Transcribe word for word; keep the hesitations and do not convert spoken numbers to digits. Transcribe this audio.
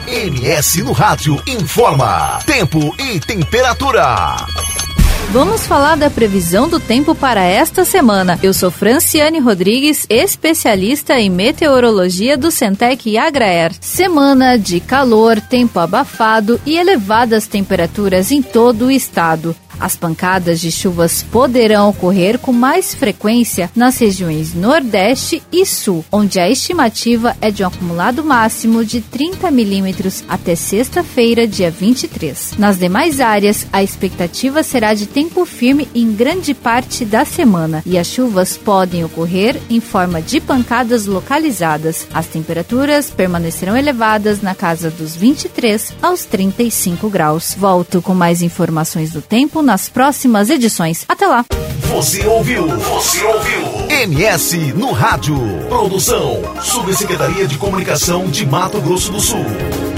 M S no Rádio informa tempo e temperatura. Vamos falar da previsão do tempo para esta semana. Eu sou Franciane Rodrigues, especialista em meteorologia do Centec Agraer. Semana de calor, tempo abafado e elevadas temperaturas em todo o estado. As pancadas de chuvas poderão ocorrer com mais frequência nas regiões Nordeste e Sul, onde a estimativa é de um acumulado máximo de trinta milímetros até sexta-feira, dia vinte e três. Nas demais áreas, a expectativa será de tempo firme em grande parte da semana e as chuvas podem ocorrer em forma de pancadas localizadas. As temperaturas permanecerão elevadas na casa dos vinte e três aos trinta e cinco graus. Volto com mais informações do tempo nas próximas edições. Até lá! Você ouviu? Você ouviu? M S no Rádio. Produção Subsecretaria de Comunicação de Mato Grosso do Sul.